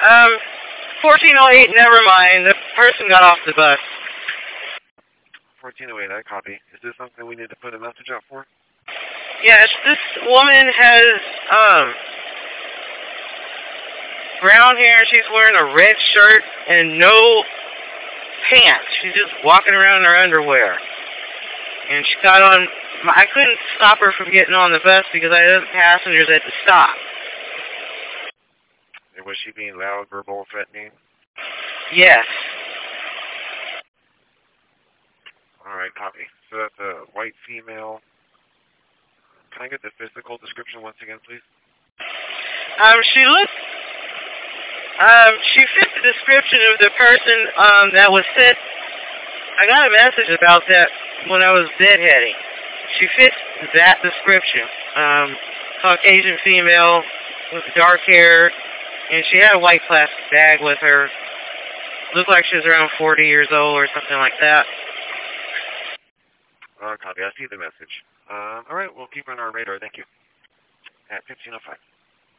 1408, never mind. The person got off the bus. 1408, I copy. Is this something we need to put a message out for? Yes, this woman has, brown hair. She's wearing a red shirt and no pants. She's just walking around in her underwear. And she got on, I couldn't stop her from getting on the bus because I had other passengers at the stop. And was she being loud, verbal, threatening? Yes. Alright, copy. So that's a white female. Can I get the physical description once again, please? She fit the description of the person, that was sent. I got a message about that when I was deadheading. She fits that description. Caucasian female with dark hair, and she had a white plastic bag with her. Looked like she was around 40 years old or something like that. Copy. I see the message. All right, we'll keep her on our radar. Thank you. At 15:05.